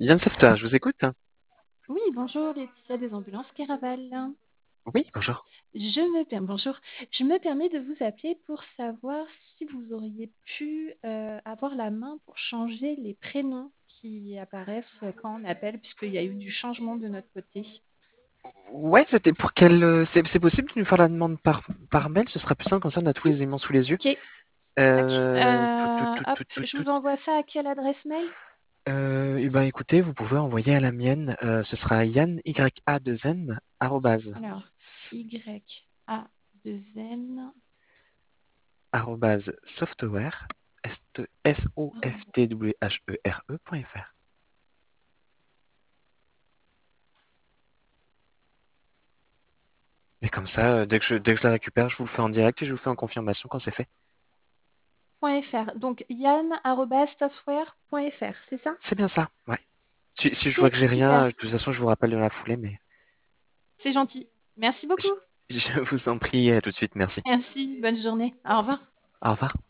Yann Software, je vous écoute. Oui, bonjour Laetitia des ambulances Caraval. Oui, bonjour. Bonjour. Je me permets de vous appeler pour savoir si vous auriez pu avoir la main pour changer les prénoms qui apparaissent quand on appelle, puisqu'il y a eu du changement de notre côté. Ouais, c'était pour quel... c'est possible de nous faire la demande par mail? Ce sera plus simple, comme ça on a tous Oui, les éléments sous les yeux. ok. Tac. Je vous envoie ça à quelle adresse mail? Eh ben écoutez, vous pouvez envoyer à la mienne. Ce sera yann, ya2n, Alors, Y, A, 2 N. software, software.fr. Et comme ça, dès que je la récupère, je vous le fais en direct et je vous fais en confirmation quand c'est fait. .fr. Donc, yann@software.fr, c'est ça? C'est bien ça, ouais. Si je vois Ok, que j'ai rien, super. de toute façon, je vous rappelle dans la foulée, mais C'est gentil. Merci je, beaucoup. je vous en prie, à tout de suite, merci. Merci, bonne journée. Au revoir. Au revoir.